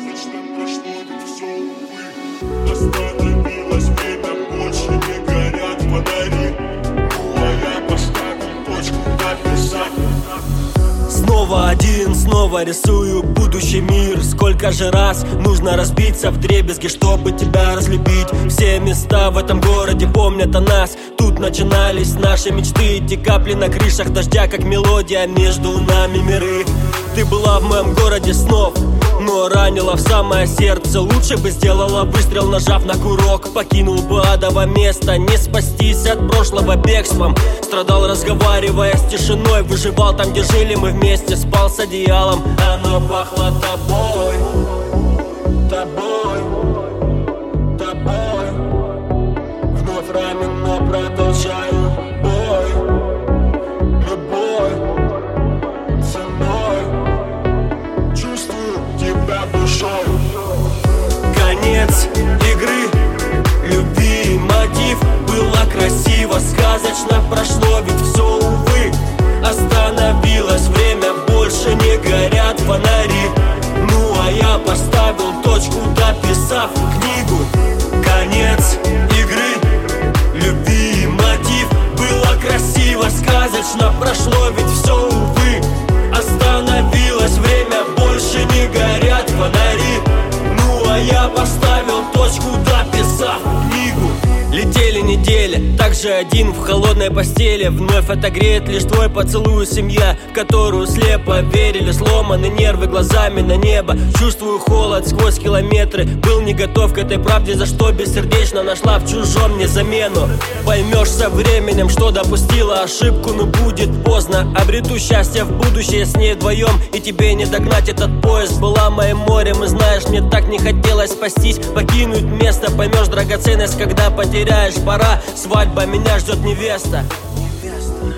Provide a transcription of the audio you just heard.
сказочно прошло, ведь все, увы, остановилось время, больше не горят фонари. Ну а я поставил точку, написать. Снова один, снова рисую будущий мир. Сколько же раз нужно разбиться вдребезги, чтобы тебя разлюбить. Все места в этом городе помнят о нас. Тут начинались наши мечты. Эти капли на крышах дождя, как мелодия, между нами миры. Ты была в моем городе снов, но ранила в самое сердце. Лучше бы сделала выстрел, нажав на курок. Покинул бы адово место, не спастись от прошлого бегством. Страдал, разговаривая с тишиной. Выживал там, где жили мы вместе. Спал с одеялом, оно пахло тобой. Тобой, тобой. Вновь ранен, но продолжаю бой. Любой ценой чувствую тебя душой. Конец игры, любви, мотив. Было красиво, сказочно прошло, ведь все, увы, остановилось время, больше не горят фонари. Ну а я поставил точку, дописав книгу. Конец игры, любви, мотив. Было красиво, сказочно прошло, ведь все, увы, остановилось время, больше не горят фонари. Ну а я поставил точку, дописав книгу. Летели недели, также один в холодной постели. Вновь отогреет лишь твой поцелуй, семья, в которую слепо верили. Сломаны нервы глазами на небо. Чувствую холод сквозь километры. Был не готов к этой правде, за что бессердечно нашла в чужом мне замену. Поймешь со временем, что допустила ошибку, но будет поздно. Обрету счастье в будущее с ней вдвоем, и тебе не догнать этот поезд. Была моим морем, и знаешь, мне так не хотелось спастись, покинуть место. Поймешь драгоценность, когда потеряешь. Пора, свадьба, меня ждет невеста.